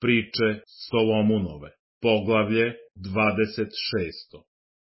Priče Solomunove, poglavlje 26.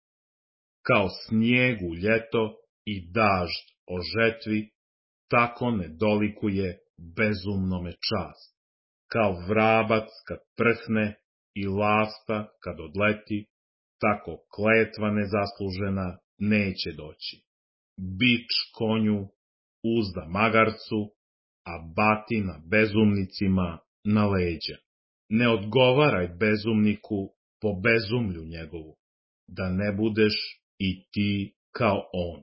Kao snijeg u ljeto i dažd o žetvi, tako ne dolikuje bezumnome čast. Kao vrabac kad prhne i lasta kad odleti, tako kletva nezaslužena neće doći. Bič konju, uzda magarcu, a batina bezumnicima na leđa. Ne odgovaraj bezumniku po bezumlju njegovu, da ne budeš i ti kao on.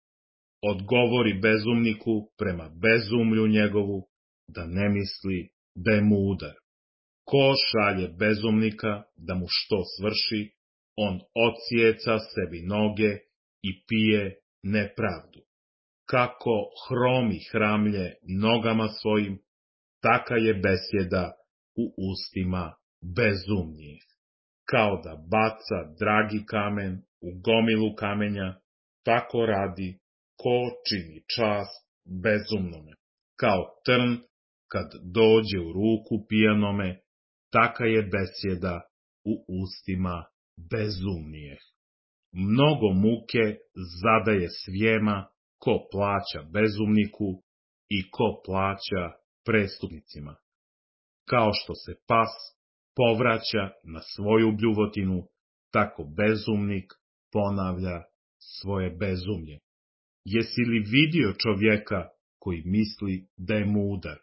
Odgovori bezumniku prema bezumlju njegovu, da ne misli da je mudar. Ko šalje bezumnika da mu što svrši, on odsjeca sebi noge i pije nepravdu. Kako hromi hramlje nogama svojim, taka je besjeda u ustima bezumnijih. Kao da baca dragi kamen u gomilu kamenja, tako radi ko čini čast bezumnome. Kao trn kad dođe u ruku pijanome, taka je besjeda u ustima bezumnijih. Mnogo muke zadaje svijema ko plaća bezumniku i ko plaća prestupnicima. Kao što se pas povraća na svoju bljuvotinu, tako bezumnik ponavlja svoje bezumlje. Jesi li vidio čovjeka koji misli da je mudar?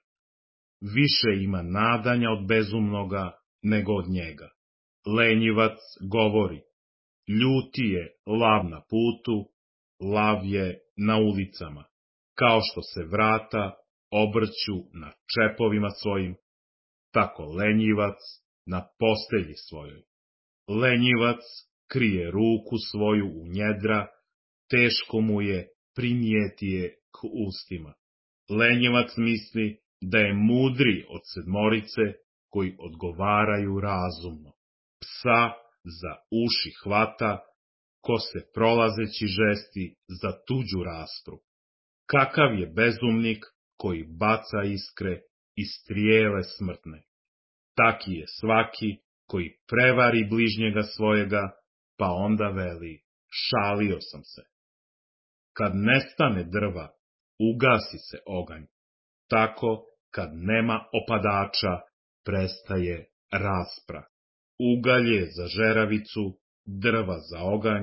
Više ima nadanja od bezumnoga nego od njega. Lenjivac govori, ljuti je lav na putu, lav je na ulicama. Kao što se vrata obrću na čepovima svojim, tako lenjivac na postelji svojoj. Lenjivac krije ruku svoju u njedra, teško mu je primijeti je k ustima. Lenjivac misli da je mudri od sedmorice koji odgovaraju razumno. Psa za uši hvata, ko se prolazeći žesti za tuđu raspru. Kakav je bezumnik koji baca iskre i strijele smrtne. Taki je svaki koji prevari bližnjega svojega, pa onda veli, šalio sam se. Kad nestane drva, ugasi se oganj. Tako, kad nema opadača, prestaje raspra. Ugalj je za žeravicu, drva za oganj,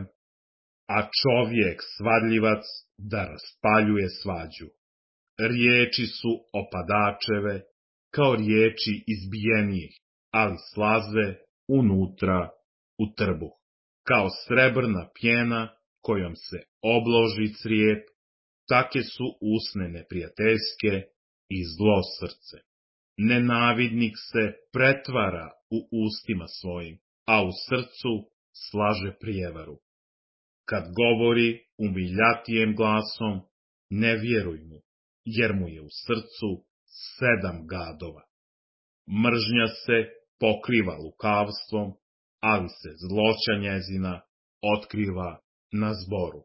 a čovjek svadljivac da raspaljuje svađu. Riječi su opadačeve, kao riječi izbijenijih, ali slaze unutra u trbuh. Kao srebrna pjena kojom se obloži crijep, take su usne neprijateljske i zlo srce. Nenavidnik se pretvara u ustima svojim, a u srcu slaže prijevaru. Kad govori umiljatijem glasom, ne vjeruj mu, jer mu je u srcu 7 gadova. Mržnja se pokriva lukavstvom, ali se zloća njezina otkriva na zboru.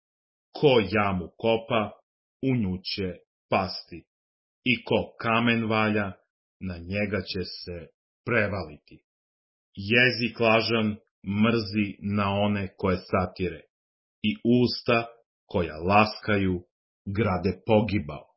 Ko jamu kopa, u nju će pasti, i ko kamen valja, na njega će se prevaliti. Jezik lažan mrzi na one koje satire, i usta koja laskaju grade pogibao.